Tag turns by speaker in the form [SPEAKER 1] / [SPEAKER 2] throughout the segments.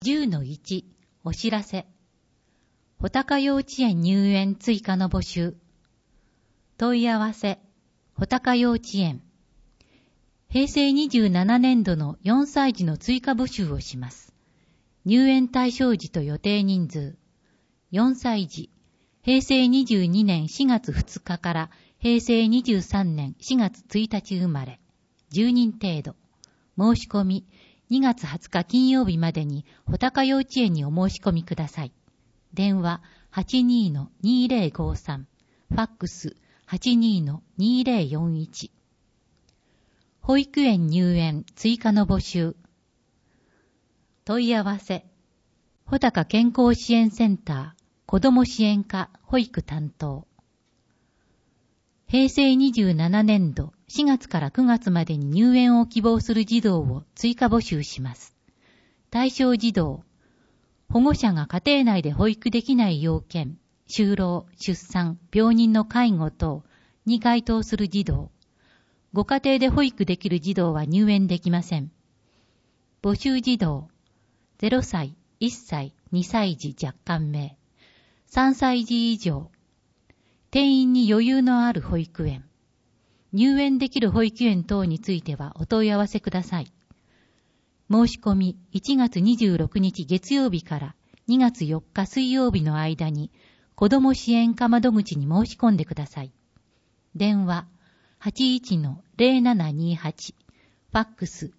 [SPEAKER 1] 10-1 お知らせ。穂高幼稚園入園追加の募集。問い合わせ。穂高幼稚園。平成27年度の4歳児の追加募集をします。入園対象児と予定人数。4歳児。平成22年4月2日から平成23年4月1日生まれ。10人程度。申し込み。2月20日金曜日までに穂高幼稚園にお申し込みください。電話 82-2053。ファックス 82-2041。保育園入園追加の募集。問い合わせ。穂高健康支援センター子ども支援課保育担当。平成27年度4月から9月までに入園を希望する児童を追加募集します。対象児童。保護者が家庭内で保育できない要件、就労、出産、病人の介護等に該当する児童。ご家庭で保育できる児童は入園できません。募集児童。0歳、1歳、2歳児若干名。3歳児以上。定員に余裕のある保育園。入園できる保育園等についてはお問い合わせください。申し込み1月26日月曜日から2月4日水曜日の間に子ども支援課窓口に申し込んでください。電話 81-0728。ファックス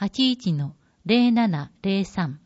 [SPEAKER 1] 81-0703。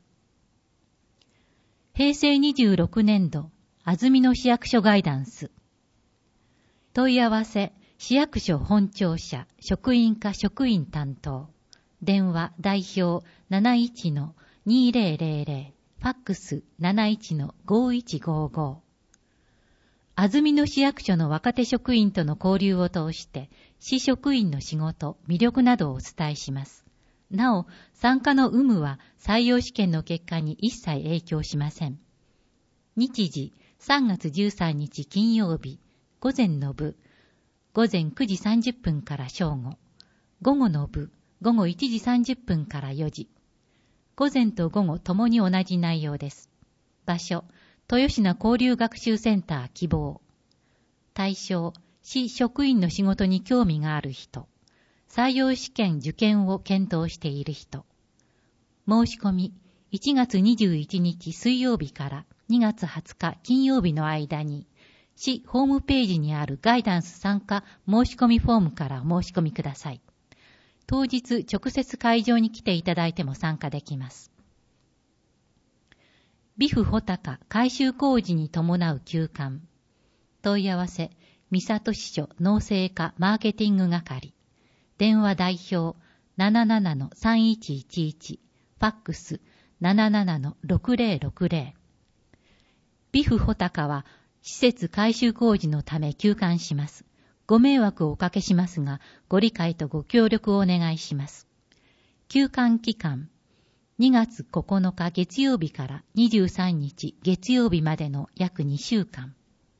[SPEAKER 1] 平成26年度安曇野市役所ガイダンス。問い合わせ、市役所本庁舎、職員課職員担当。電話代表 71-2000。ファックス 71-5155。安曇野市役所の若手職員との交流を通して、市職員の仕事、魅力などをお伝えします。なお、参加の有無は採用試験の結果に一切影響しません。日時、3月13日金曜日、午前の部、午前9時30分から正午。午後の部、午後1時30分から4時。午前と午後ともに同じ内容です。場所、豊品交流学習センター希望。対象、市職員の仕事に興味がある人。採用試験受験を検討している人。申し込み、1月21日水曜日から2月20日金曜日の間に、市ホームページにあるガイダンス参加申し込みフォームからお申し込みください。当日直接会場に来ていただいても参加できます。ビフ穂高改修工事に伴う休館。問い合わせ、三郷支所農政課マーケティング係。電話代表 77-3111。ファックス 77-6060。ビフ穂高は施設改修工事のため休館します。ご迷惑をおかけしますが、ご理解とご協力をお願いします。休館期間、2月9日月曜日から23日月曜日までの約2週間。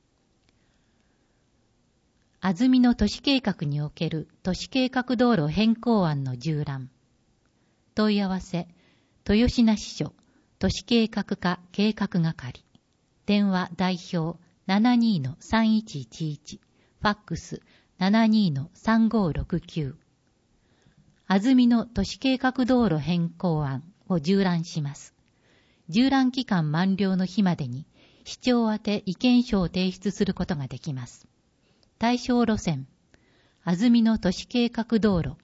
[SPEAKER 1] 安曇野都市計画における都市計画道路変更案の縦覧。問い合わせ、豊品支所、都市計画課計画係。電話代表 72-3111。ファックス 72-3569。安曇野都市計画道路変更案を縦覧します。縦覧期間満了の日までに市長宛て意見書を提出することができます。対象路線、安曇野都市計画道路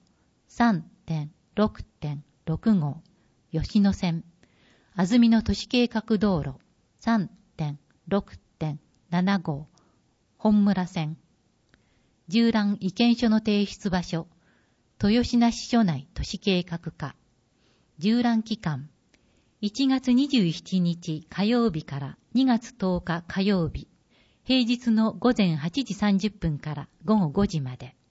[SPEAKER 1] 3.6.6 号、吉野線、安曇野都市計画道路 3.6.7 号、本村線。縦覧意見書の提出場所、豊品支所内都市計画課。縦覧期間、1月27日火曜日から2月10日火曜日、平日の午前8時30分から午後5時まで。